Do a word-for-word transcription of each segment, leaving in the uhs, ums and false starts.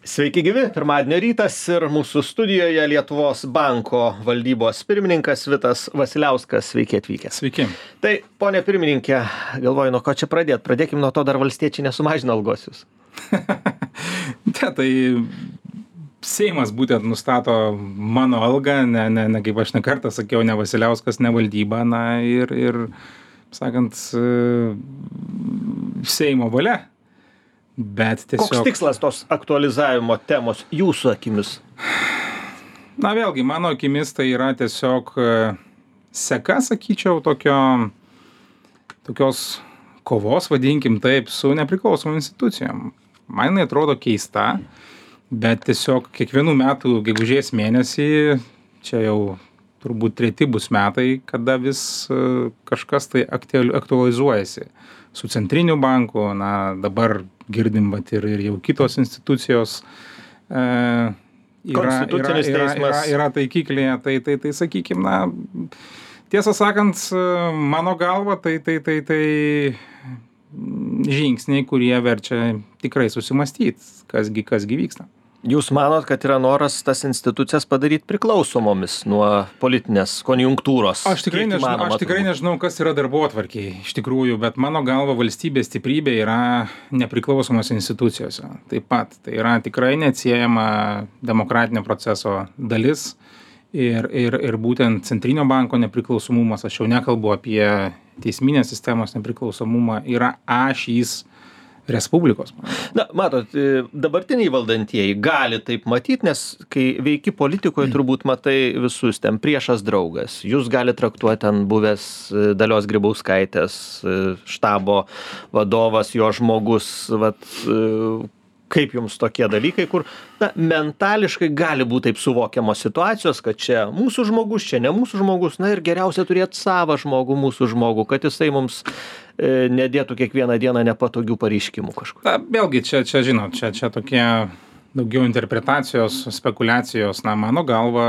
Sveiki gyvi, pirmadienio rytas ir mūsų studijoje Lietuvos banko valdybos pirmininkas Vitas Vasiliauskas. Sveiki atvykęs. Sveiki. Tai, ponė pirmininkė, galvoju, nuo ko čia pradėti. Pradėkim nuo to, dar valstiečiai nesumažino algos jūs. Ne, tai Seimas būtent nustato mano algą, ne, ne, ne kaip aš ne kartą sakiau, ne Vasiliauskas, ne valdyba, na ir, ir sakant, Seimo valia. Bet tiesiog... Koks tikslas tos aktualizavimo temos jūsų akimis? Na vėlgi, mano akimis tai yra tiesiog seka, sakyčiau, tokio, tokios kovos, vadinkim taip, su nepriklausomom institucijom. Man jinai atrodo keista, bet tiesiog kiekvienų metų gegužės mėnesį, čia jau turbūt treti bus metai, kada vis kažkas tai aktualizuojasi. Su centriniu banku, na dabar girdim, bet ir, ir jau kitos institucijos e, yra, yra, yra, yra, yra taikiklyje, tai, tai, tai sakykim, na, tiesą sakant, mano galva, tai, tai, tai, tai žingsniai, kurie verčia tikrai susimąstyti, kasgi, kasgi vyksta. Jūs manot, kad yra noras tas institucijas padaryti priklausomomis nuo politinės konjunktūros? Aš tikrai, nežinau, aš tikrai nežinau, kas yra darbotvarkėj iš tikrųjų, bet mano galva valstybės stiprybė yra nepriklausomos institucijose. Taip pat tai yra tikrai neatsiejama demokratinio proceso dalis ir, ir, ir būtent centrinio banko nepriklausomumas, aš jau nekalbu apie teisminės sistemos nepriklausomumą, yra ašys Respublikos. Na, matot, dabartiniai valdantieji gali taip matyti, nes kai veiki politikoje, turbūt matai visus ten priešas draugas. Jūs gali traktuoti ten buvęs Dalios Grybauskaitės štabo vadovas, jo žmogus, vat, kaip jums tokie dalykai, kur na, mentališkai gali būti taip suvokiamos situacijos, kad čia mūsų žmogus, čia ne mūsų žmogus, na ir geriausia turėti savą žmogų, mūsų žmogų, kad jisai mums e, nedėtų kiekvieną dieną nepatogių pareiškimų kažkur. Na, vėlgi, čia, čia žinot, čia, čia tokie daugiau interpretacijos, spekulacijos, na, mano galva,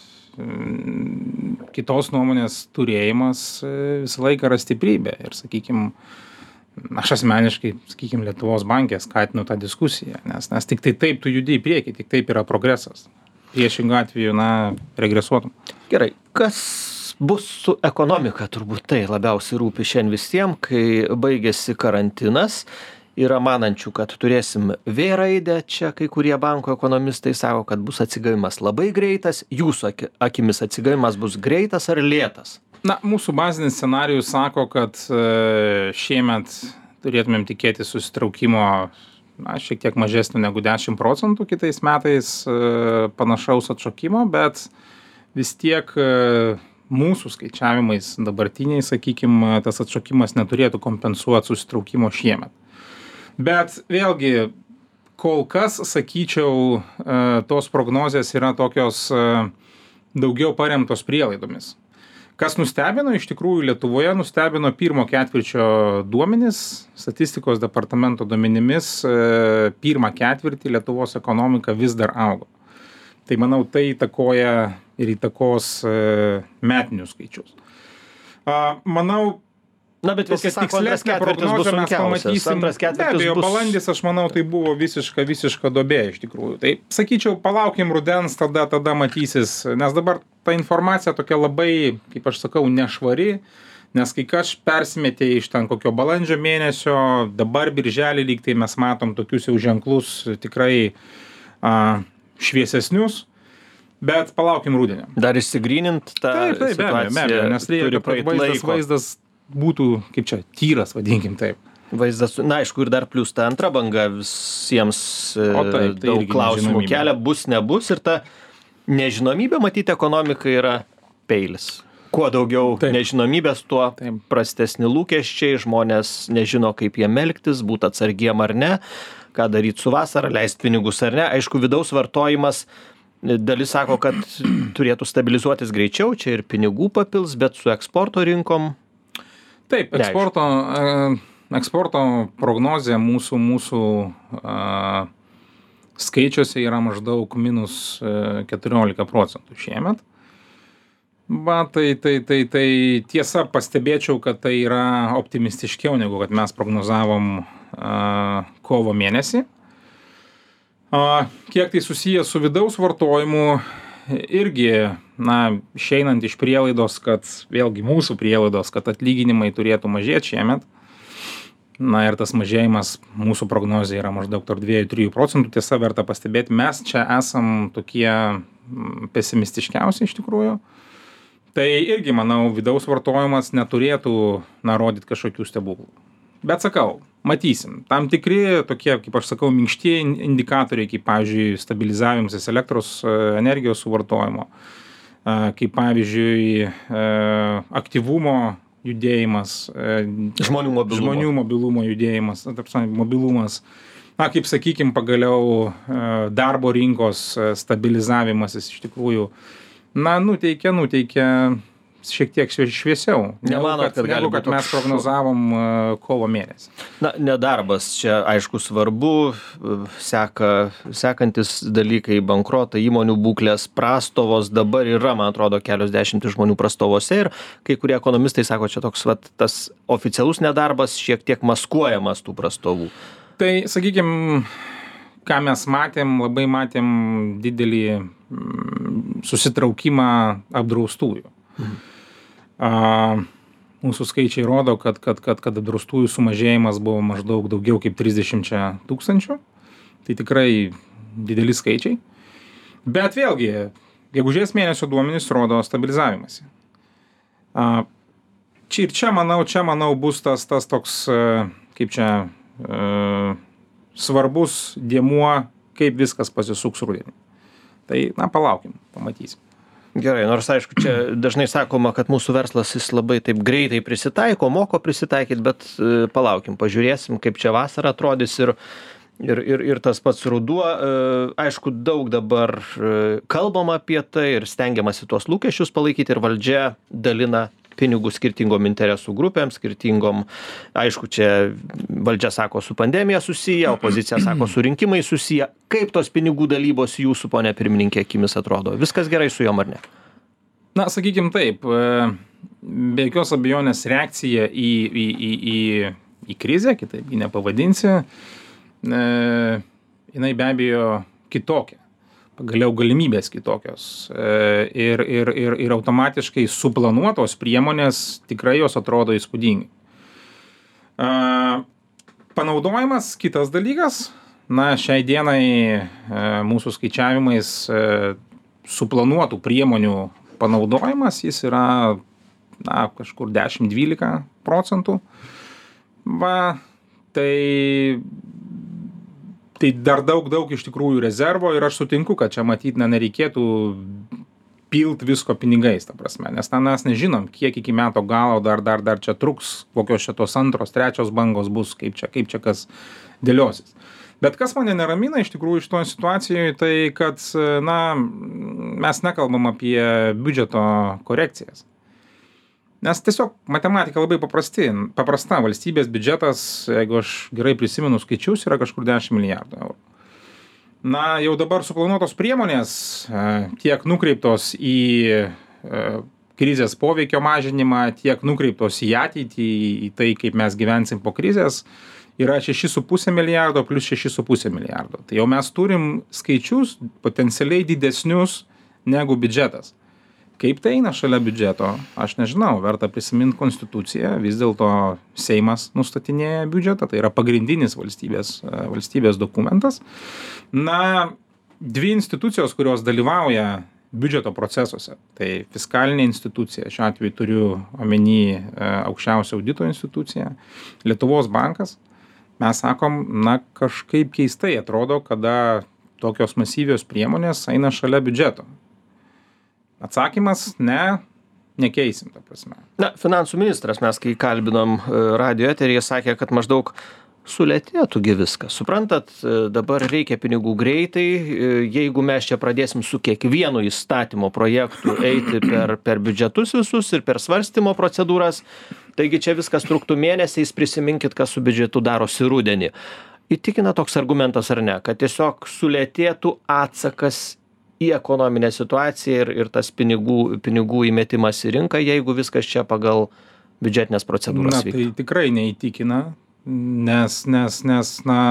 kitos nuomonės turėjimas visą laiką yra stiprybė ir, sakykime, aš asmeniškai, sakykime, Lietuvos banke skatinu tą diskusiją, nes, nes tik tai taip tu judi į priekį, tik taip yra progresas. Priešingų atveju, na, regresuotum. Gerai, kas bus su ekonomika, turbūt tai labiausiai rūpi šiandien visiems, kai baigėsi karantinas. Yra manančių, kad turėsim V raidę, čia kai kurie banko ekonomistai sako, kad bus atsigavimas labai greitas. Jūsų akimis atsigavimas bus greitas ar lėtas? Na, mūsų bazinis scenarijus sako, kad šiemet turėtumėm tikėti susitraukimo na, šiek tiek mažesnio negu dešimt procentų, kitais metais panašaus atšokimo, bet vis tiek mūsų skaičiavimais dabartiniai, sakykime, tas atšokimas neturėtų kompensuoti susitraukimo šiemet. Bet vėlgi, kol kas, sakyčiau, tos prognozės yra tokios daugiau paremtos prielaidomis. Kas nustebino, iš tikrųjų Lietuvoje nustebino pirmo ketvirčio duomenys, statistikos departamento duomenimis, pirmą ketvirtį Lietuvos ekonomika vis dar augo. Tai manau, tai įtakoja ir įtakos metinius skaičius. Manau, Na, bet visi sako, antras ketvirtis bus sunkiausias. Antras ketvirtis be abejo, bus... balandis, aš manau, tai buvo visiška, visiška duobė iš tikrųjų. Tai sakyčiau, palaukim rudens, tada, tada matysis, nes dabar ta informacija tokia labai, kaip aš sakau, nešvari, nes kai kas persimetė iš ten kokio balandžio mėnesio, dabar birželį lyg tai mes matom tokius jau ženklus tikrai a, šviesesnius. Bet palaukim rudenio. Dar išsigrynint tą taip, taip, situaciją. Be abejo, nes reikia, kad vaizdas, vaizdas būtų, kaip čia, tyras, vadinkim taip. Vaizdas, na aišku, ir dar plius ta antra banga visiems o taip, tai daug klausimų kelia, bus, nebus, ir ta nežinomybė, matyti, ekonomika yra peilis. Kuo daugiau taip. Nežinomybės, tuo taip. Prastesni lūkesčiai, žmonės nežino, kaip jie elgtis, būti atsargiem ar ne, ką daryti su vasara, leisti pinigus ar ne. Aišku, vidaus vartojimas, dalis sako, kad turėtų stabilizuotis greičiau, čia ir pinigų papils, bet su eksporto rinkom. Taip, eksporto, eksporto prognozė mūsų, mūsų a, skaičiuose yra maždaug minus keturiolika procentų šiemet. Va, tai, tai, tai, tai tiesa pastebėčiau, kad tai yra optimistiškiau negu kad mes prognozavom a, kovo mėnesį. A, kiek tai susiję su vidaus vartojimu, irgi, na, išeinant iš prielaidos, kad vėlgi mūsų prielaidos, kad atlyginimai turėtų mažėti šiemet. Na ir tas mažėjimas mūsų prognozija yra maždaug tarp dviejų trijų procentų. Tiesa, verta pastebėti, mes čia esam tokie pesimistiškiausi iš tikrųjų. Tai irgi, manau, vidaus vartojimas neturėtų, na, rodyti kažkokių stebuklų. Bet sakau, matysim. Tam tikri tokie, kaip aš sakau, minkštieji indikatoriai, kaip, pavyzdžiui, stabilizavimasis elektros energijos suvartojimo, kaip, pavyzdžiui, aktyvumo judėjimas, žmonių mobilumo, žmonių mobilumo judėjimas, mobilumas, na, kaip sakykim, pagaliau darbo rinkos stabilizavimasis iš tikrųjų, na, nuteikia, nuteikia šiek tiek šviesiau. Nemanot, kad, negu, kad mes prognozavom kovo mėnesį. Na, nedarbas čia, aišku, svarbu, seka, sekantis dalykai, bankrotai, įmonių būklės, prastovos, dabar yra, man atrodo, kelios dešimtys žmonių prastovose ir kai kurie ekonomistai sako, čia toks, vat, tas oficialus nedarbas šiek tiek maskuojamas tų prastovų. Tai, sakykim, ką mes matėm, labai matėm didelį susitraukimą apdraustųjų. Mhm. A, mūsų skaičiai rodo, kad, kad, kad, kad apdraustųjų sumažėjimas buvo maždaug daugiau kaip trisdešimt tūkstančių. Tai tikrai dideli skaičiai. Bet vėlgi, gegužės mėnesio duomenys rodo stabilizavimąsi. A, čia ir čia, manau, čia, manau, bus tas, tas toks, kaip čia, e, svarbus dėmuo, kaip viskas pasisuks rudenį. Tai, na, palaukim, pamatysim. Gerai, nors aišku, čia dažnai sakoma, kad mūsų verslas jis labai taip greitai prisitaiko, moko prisitaikyti, bet e, palaukim, pažiūrėsim, kaip čia vasara atrodys ir, ir, ir, ir tas pats ruduo. E, aišku, daug dabar e, kalbama apie tai ir stengiamasi tuos lūkesčius palaikyti ir valdžia dalina pinigus skirtingom interesų grupėm, skirtingom, aišku, čia valdžia sako su pandemija susiję, opozicija sako su rinkimai susiję. Kaip tos pinigų dalybos jūsų, pone pirmininkė, akimis atrodo? Viskas gerai su jom ar ne? Na, sakykim taip, be jokios abejonės reakcija į, į, į, į, į krizę, kitaip jį nepavadinsi, e, jinai be abejo kitokia. Pagaliau galimybės kitokios ir, ir, ir, ir automatiškai suplanuotos priemonės tikrai jos atrodo įspūdingai. Panaudojimas kitas dalykas. Na, šiai dienai mūsų skaičiavimais suplanuotų priemonių panaudojimas jis yra, na, kažkur dešimt dvylika procentų. Va, tai Tai dar daug, daug iš tikrųjų rezervo ir aš sutinku, kad čia matyt, na, nereikėtų pilt visko pinigais, ta prasme, nes na, mes nežinom, kiek iki metų galo dar, dar, dar čia truks, kokios šitos antros, trečios bangos bus, kaip čia, kaip čia kas dėliosis. Bet kas mane neramina iš tikrųjų šitoje situacijoje, tai kad, na, mes nekalbam apie biudžeto korekcijas. Nes tiesiog matematika labai paprasti, paprasta. Valstybės biudžetas, jeigu aš gerai prisimenu skaičius, yra kažkur dešimt milijardų eurų. Na, jau dabar suplanuotos priemonės tiek nukreiptos į krizės poveikio mažinimą, tiek nukreiptos į ateitį, į tai, kaip mes gyvensim po krizės, yra šeši su puse milijardo plus šeši su puse milijardo. Tai jau mes turim skaičius potencialiai didesnius negu biudžetas. Kaip tai eina šalia biudžeto, aš nežinau, verta prisiminti konstituciją, vis dėlto Seimas nustatinėja biudžetą, tai yra pagrindinis valstybės, valstybės dokumentas. Na, dvi institucijos, kurios dalyvauja biudžeto procesuose, tai fiskalinė institucija, šiuo atveju turiu omeny aukščiausią audito instituciją, Lietuvos bankas, mes sakom, na, kažkaip keistai atrodo, kada tokios masyvios priemonės eina šalia biudžeto. Atsakymas - ne, nekeisim, ta prasme. Na, finansų ministras, mes kai kalbinom radijo eteryje, sakė, kad maždaug sulėtėtųgi viskas. Suprantat, dabar reikia pinigų greitai, jeigu mes čia pradėsim su kiekvienu įstatymo projektu eiti per, per biudžetus visus ir per svarstymo procedūras, taigi čia viskas truktų mėnesiais, prisiminkit, kas su biudžetu darosi rudenį. Įtikina toks argumentas ar ne, kad tiesiog sulėtėtų atsakas į ekonominę situaciją ir, ir tas pinigų, pinigų įmetimas į rinką, jeigu viskas čia pagal biudžetinės procedūras vyktų. Na, tai tikrai neįtikina. Nes, nes, nes, na,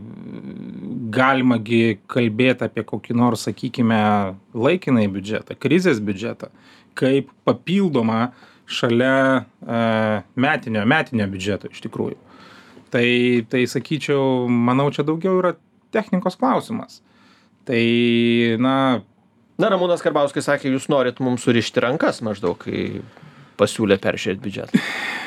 galimagi kalbėti apie kokį nors, sakykime, laikinai biudžetą, krizės biudžetą, kaip papildomą šalia e, metinio, metinio biudžeto iš tikrųjų. Tai, tai sakyčiau, manau, čia daugiau yra technikos klausimas. Tai, na... Na, Ramūnas Karbauskis sakė, jūs norit mums surišti rankas maždaug, kai pasiūlė peržiūrėti biudžetą.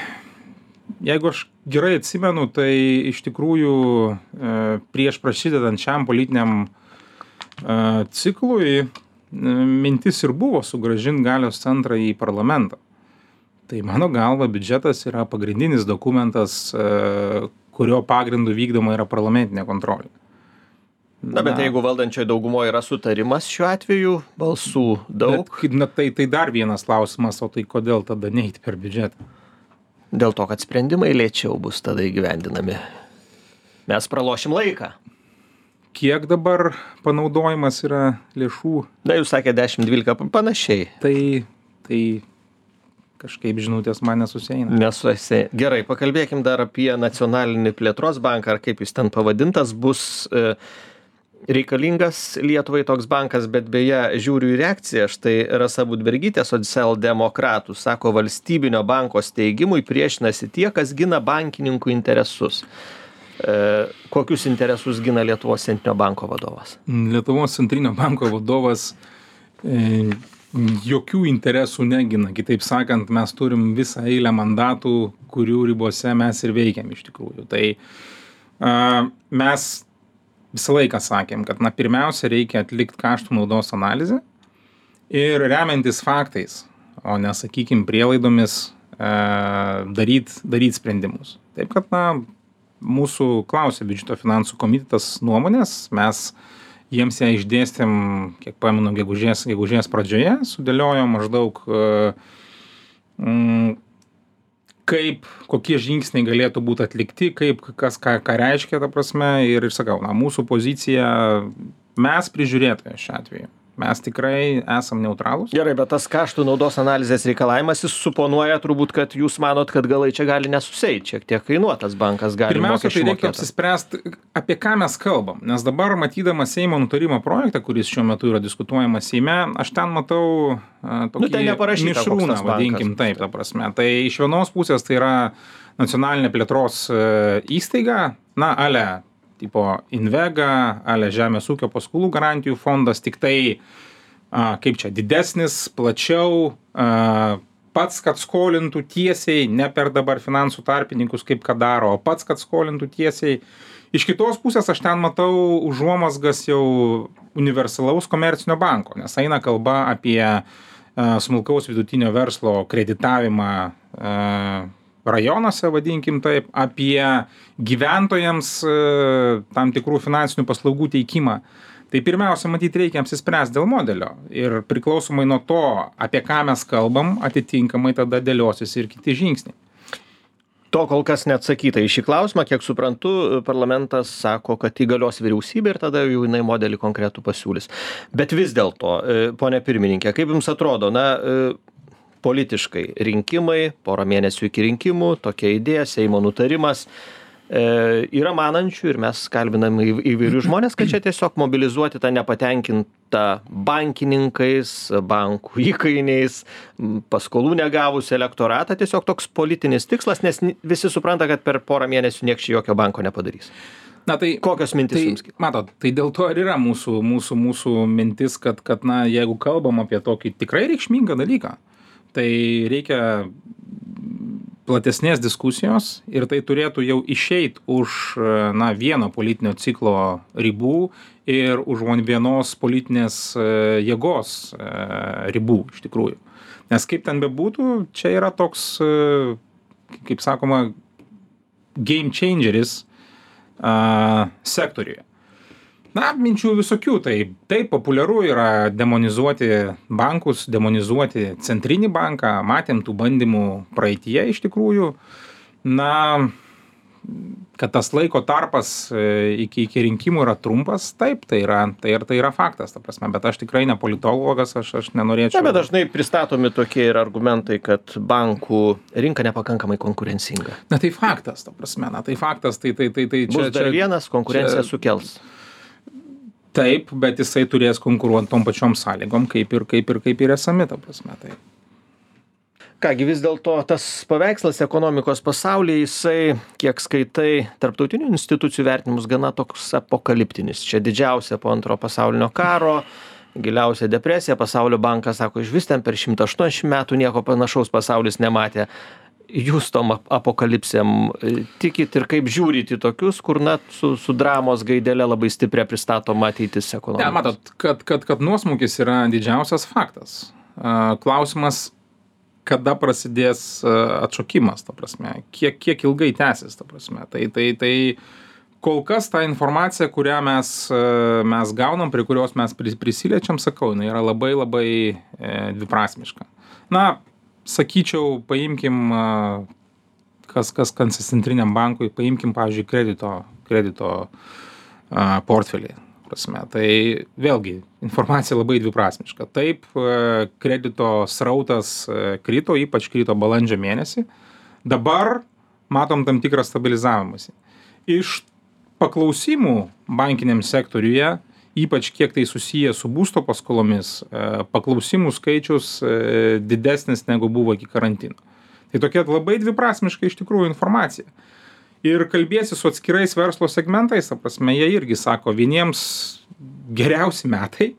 Jeigu aš gerai atsimenu, tai iš tikrųjų e, prieš prasidedant šiam politiniam e, ciklui e, mintis ir buvo sugrąžinti galios centrą į parlamentą. Tai mano galva biudžetas yra pagrindinis dokumentas, kurio pagrindu vykdoma yra parlamentinė kontrolė. Na, bet jeigu valdančioje daugumoje yra sutarimas šiuo atveju, balsų daug. Bet, na, tai, tai dar vienas klausimas, o tai kodėl tada neiti per biudžetą? Dėl to, kad sprendimai lėčiau bus tada įgyvendinami. Mes pralošim laiką. Kiek dabar panaudojimas yra lėšų? Na, jūs sakė dešimt dvylika panašiai. Tai, tai... kažkaip žinutės man nesusieina. Nesusieina. Gerai, pakalbėkim dar apie nacionalinį plėtros banką, ar kaip jis ten pavadintas, bus e, reikalingas Lietuvai toks bankas, bet beje, žiūriu į reakciją, štai Rasa Budbergytė, socialdemokratų, sako, valstybinio banko steigimui priešinasi tie, kas gina bankininkų interesus. E, kokius interesus gina Lietuvos centrinio banko vadovas? Lietuvos centrinio banko vadovas e, jokių interesų negina. Kitaip sakant, mes turim visą eilę mandatų, kurių ribose mes ir veikiam iš tikrųjų. Tai a, mes visą laiką sakėm, kad na, pirmiausia reikia atlikti kaštų naudos analizę ir remiantis faktais, o ne, sakykim, prielaidomis a, daryt, daryt sprendimus. Taip kad, na, mūsų klausė biudžeto finansų komitetas nuomonės, mes jiems ją išdėstėm, kiek pamenu, gegužės, gegužės pradžioje, sudėliojom maždaug, mm, kaip, kokie žingsniai galėtų būti atlikti, kaip, kas, ką, ką reiškia, ta prasme, ir, ir sakau, na, mūsų pozicija, mes prižiūrėtojai šiuo atveju. Mes tikrai esam neutralūs. Gerai, bet tas kaštų naudos analizės reikalavimas, jis suponuoja turbūt, kad jūs manot, kad galai čia gali nesuseit, šiek tiek kainuotas bankas gali. Pirmiausia, tai reikia apsispręsti, apie ką mes kalbam. Nes dabar, matydamas Seimo nutarimo projektą, kuris šiuo metu yra diskutuojamas Seime, aš ten matau a, tokį nu, mišrūną, vadinkim taip, ta prasme. Tai iš vienos pusės tai yra nacionalinė plėtros e, įstaiga, na, ale tipo Invega, ale žemės ūkio paskolų garantijų fondas, tik tai, a, kaip čia, didesnis, plačiau, a, pats, kad skolintų tiesiai, ne per dabar finansų tarpininkus, kaip kad daro, o pats, kad skolintų tiesiai. Iš kitos pusės aš ten matau užuomazgas jau universalaus komercinio banko, nes eina kalba apie a, smulkaus vidutinio verslo kreditavimą a, rajonuose, vadinkim taip, apie gyventojams e, tam tikrų finansinių paslaugų teikimą. Tai pirmiausia, matyt, reikia apsispręsti dėl modelio. Ir priklausomai nuo to, apie ką mes kalbam, atitinkamai tada dėliosis ir kiti žingsniai. To kol kas neatsakyta į šį klausimą, kiek suprantu, parlamentas sako, kad įgalios vyriausybė ir tada jau jinai modelį konkretų pasiūlys. Bet vis dėlto, ponia pirmininkė, kaip jums atrodo, na, politiškai rinkimai, porą mėnesių iki rinkimų, tokia idėja, Seimo nutarimas, e, yra manančių ir mes kalbinam į, įvairių žmonės, kad čia tiesiog mobilizuoti tą nepatenkintą bankininkais, bankų įkainiais, paskolų negavus elektoratą, tiesiog toks politinis tikslas, nes visi supranta, kad per porą mėnesių nieks čia jokio banko nepadarys. Na, tai, kokios mintis tai, jums? Matot, tai dėl to ir yra mūsų, mūsų, mūsų mintis, kad, kad na, jeigu kalbam apie tokį tikrai reikšmingą dalyką, tai reikia platesnės diskusijos ir tai turėtų jau išeit už na, vieno politinio ciklo ribų ir už vienos politinės jėgos ribų iš tikrųjų. Nes kaip ten bebūtų, čia yra toks, kaip sakoma, game changeris a, sektoriuje. Na, minčių visokių, tai taip populiaru yra demonizuoti bankus, demonizuoti centrinį banką, matėm tų bandymų praeityje iš tikrųjų. Na, kad tas laiko tarpas iki, iki rinkimų yra trumpas, taip, tai yra, tai, ir, tai yra faktas, ta prasme, bet aš tikrai ne politologas, aš, aš nenorėčiau. Ne, bet dažnai pristatomi tokie ir argumentai, kad bankų rinka nepakankamai konkurencinga. Na tai faktas, ta prasme, na tai faktas, tai, tai, tai, tai čia... Bus dar čia, vienas, konkurencija čia, sukels. Taip, bet jisai turės konkuruoti tom pačiom sąlygom, kaip ir, kaip ir, kaip ir esami, ta prasme, tai. Kągi vis dėlto tas paveikslas ekonomikos pasaulyje, jisai, kiek skaitai tarptautinių institucijų vertinimus, gana toks apokaliptinis. Čia didžiausia po antro pasaulinio karo, giliausia depresija, Pasaulio bankas sako, iš vis ten per šimtą aštuoniasdešimt metų nieko panašaus pasaulis nematė. Jūs tom apokalipsėm tikit ir kaip žiūrit į tokius, kur na, su, su dramos gaidele labai stipriai pristatoma ateitis ekonomikos? Ne, matot, kad, kad, kad nuosmukis yra didžiausias faktas. Klausimas, kada prasidės atšokimas, ta prasme, kiek, kiek ilgai tęsis, ta prasme. Tai, tai, tai kol kas ta informacija, kurią mes, mes gaunam, prie kurios mes prisiliečiam, sakau, jinai yra labai labai e, dviprasmiška. Na, sakyčiau, paimkim, kas, kas centriniam bankui, paimkim, pavyzdžiui, kredito, kredito a, portfelį. Prasme. Tai vėlgi informacija labai dviprasmiška. Taip, kredito srautas krito, ypač krito balandžio mėnesį. Dabar matom tam tikrą stabilizavimąsi. Iš paklausimų bankiniam sektoriuje, ypač kiek tai susiję su būsto paskolomis, paklausimų skaičius didesnis negu buvo iki karantino. Tai tokia labai dviprasmiška iš tikrųjų informacija. Ir kalbėsi su atskirais verslo segmentais, ta prasme, jie irgi sako, vieniems geriausi metai,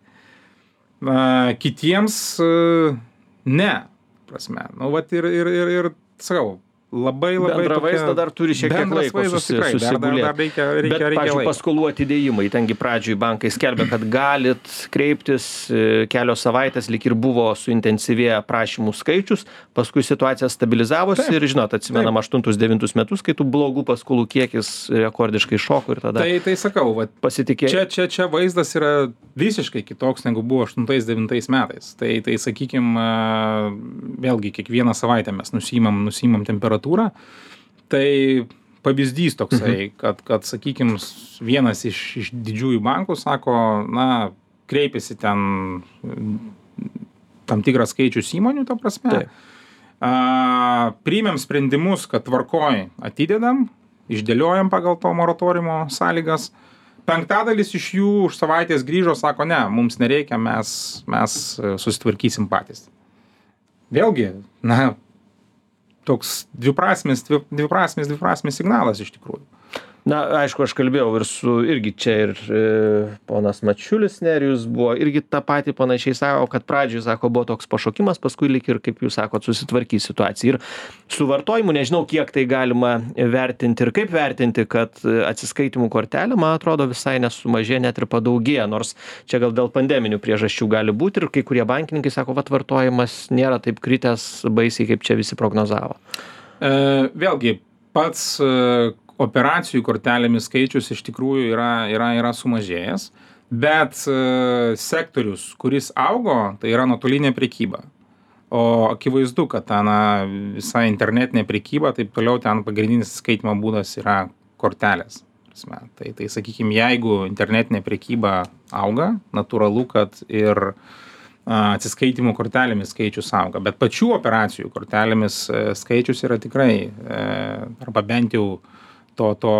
a, kitiems a, ne, prasme. Nu, vat ir, ir, ir, ir sakau, labai labai... Bendrą vaizdą dar turi šiek tiek laiko susi, susigulėti. Dar reikia, reikia, Bet, reikia pavyzdžiui, paskolų atidėjimai, tengi pradžioj bankai skelbia, kad galit kreiptis kelios savaitės, lyg ir buvo suintensyvėję prašymų skaičius, paskui situacija stabilizavosi taip, ir, žinot, atsimenam aštuntus devintus metus, kai tų blogų paskolų kiekis rekordiškai šoko ir tada... Tai, tai sakau, vat, pasitikė... čia, čia, čia vaizdas yra visiškai kitoks, negu buvo aštuntais devintais metais. Tai, tai sakykim, vėlgi, kiekvieną savaitę mes nusimam, nusimam temperatūrą. Tai pavyzdys toksai, mhm. kad, kad sakykim, vienas iš, iš didžiųjų bankų sako, na, kreipiasi ten tam tikras skaičius įmonių, ta prasme. A, priimėm sprendimus, kad tvarkoj atidedam, išdėliojam pagal to moratoriumo sąlygas. Penktadalis iš jų už savaitės grįžo, sako, ne, mums nereikia, mes, mes susitvarkysim patys. Vėlgi, na, toks dviprasmis, dviprasmis, dviprasmis signalas iš tikrųjų. Na, aišku, aš kalbėjau ir su, irgi čia ir e, ponas Mačiulis Nerijus buvo, irgi tą patį panašiai sako, kad pradžioj, sako, buvo toks pašokimas, paskui lyg ir, kaip jūs sakot, susitvarkys situacija. Ir su vartojimu, nežinau, kiek tai galima vertinti ir kaip vertinti, kad atsiskaitimų kortelė, man atrodo, visai nesumažė, net ir padaugėja, nors čia gal dėl pandeminių priežasčių gali būti ir kai kurie bankininkai sako, kad vartojimas nėra taip kritęs baisiai, kaip čia visi prognozavo. E, vėlgi, pats operacijų kortelėmis skaičius iš tikrųjų yra, yra, yra sumažėjęs, bet e, sektorius, kuris augo, tai yra nuotolinė prekyba. O akivaizdu, kad ten visa internetinė prekyba, taip toliau ten pagrindinis skaitimo būdas yra kortelės. Tai, tai sakykime, jeigu internetinė prekyba auga, natūralu, kad ir atsiskaitimų kortelėmis skaičius auga. Bet pačių operacijų kortelėmis skaičius yra tikrai, arba bent jau to, to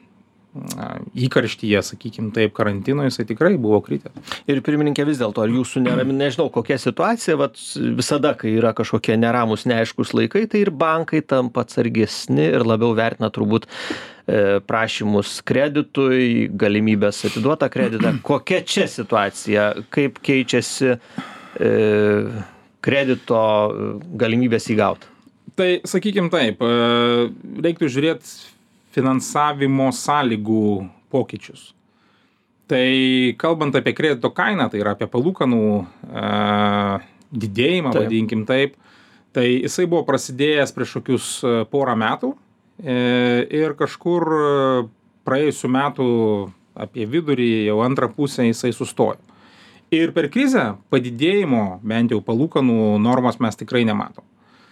įkarštyje, sakykim taip, karantino, jisai tikrai buvo kritęs. Ir pirmininkė, vis dėlto, ar jūsų neramina, nežinau, kokia situacija, vat visada, kai yra kažkokie neramus, neaiškus laikai, tai ir bankai tampa atsargesni ir labiau vertina turbūt e, prašymus kreditui, galimybės atiduotą kreditą. Kokia čia situacija, kaip keičiasi e, kredito galimybės įgauti? Tai, sakykim taip, reiktų žiūrėti finansavimo sąlygų pokyčius. Tai kalbant apie kredito kainą, tai yra apie palūkanų e, didėjimą, taip. Vadinkim taip, tai jisai buvo prasidėjęs prieš kokius porą metų e, ir kažkur praėjusių metų apie vidurį, jau antrą pusę jisai sustojo. Ir per krizę padidėjimo, bent jau palūkanų normos mes tikrai nematom.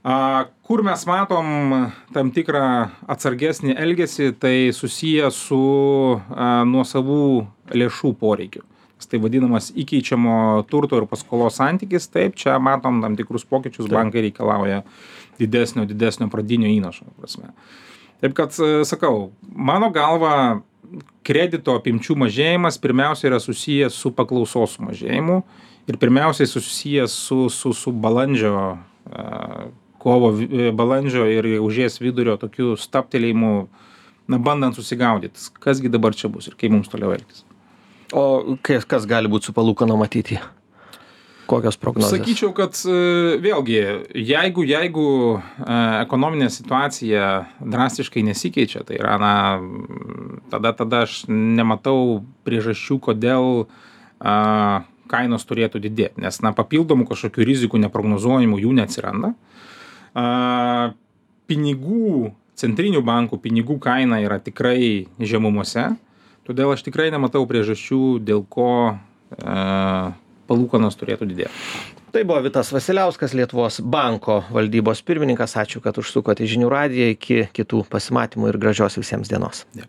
A, kur mes matom tam tikrą atsargesnį elgesį, tai susiję su a, nuosavų lėšų poreikiu. Tai vadinamas įkeičiamo turto ir paskolos santykis, taip, čia matom tam tikrus pokyčius, taip. Bankai reikalauja didesnio, didesnio pradinio įnašo. Prasme. Taip kad, sakau, mano galva, kredito apimčių mažėjimas pirmiausia yra susijęs su paklausos mažėjimu ir pirmiausiai susijęs su, su, su balandžio a, kovo balandžio ir užės vidurio tokių staptelėjimų, na, bandant susigaudyti, kasgi dabar čia bus ir kaip mums toliau elgtis. O kas, kas gali būti su palūkanom matyti? Kokios prognozės? Sakyčiau, kad vėlgi, jeigu, jeigu ekonominė situacija drastiškai nesikeičia, tai yra, na, tada, tada aš nematau priežasčių, kodėl a, kainos turėtų didėti, nes, na, papildomų kažkokių rizikų neprognozuojamų jų neatsiranda. A, pinigų, centrinių bankų pinigų kaina yra tikrai žemumose, todėl aš tikrai nematau priežasčių, dėl ko a, palūkanos turėtų didėti. Tai buvo Vitas Vasiliauskas, Lietuvos banko valdybos pirmininkas. Ačiū, kad užsukote į Žinių radiją. Iki kitų pasimatymų ir gražios visiems dienos.